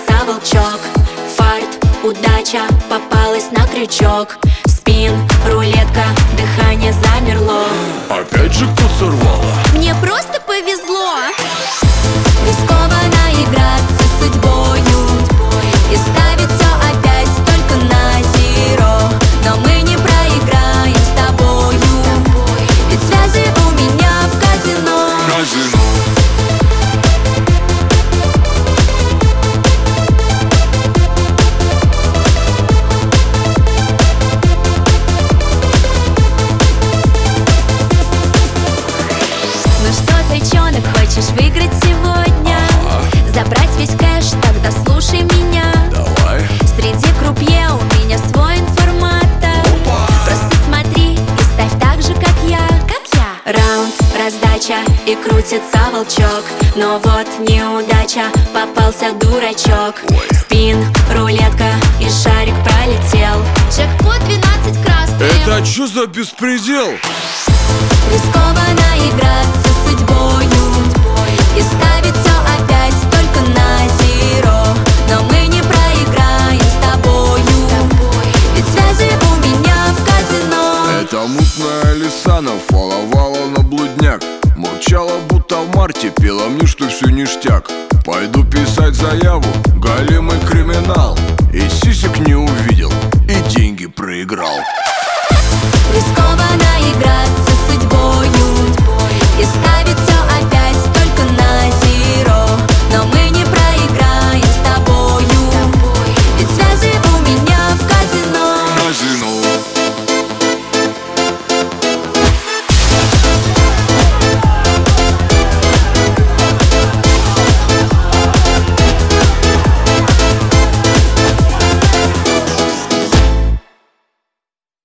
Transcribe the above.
крутится волчок. Фарт, удача попалась на крючок. Спин, рулетка, дыхание замерло. Опять же кот сорвала. Мне просто повезло. Рискованно играться с судьбою и ставить все опять только на зеро. Но мы не проиграем с тобою, ведь связи у меня в казино. Ну что, зайчонок, хочешь выиграть сегодня? Забрать весь кэш, тогда слушай меня. Давай. Среди крупье у меня свой информатор. Просто смотри и ставь так же, как я. Раунд, раздача и крутится волчок. Но вот неудача, попался дурачок. Спин, рулетка и шарик пролетел. Джекпот 12 красный. Это чё за беспредел? Рискованно играться с судьбою и ставить все опять только на зеро. Но мы не проиграем с тобою, ведь связи у меня в казино. Это мутная лиса нафоловала на блудняк. Молчала, будто в марте, пела мне, что все ништяк. Пойду писать заяву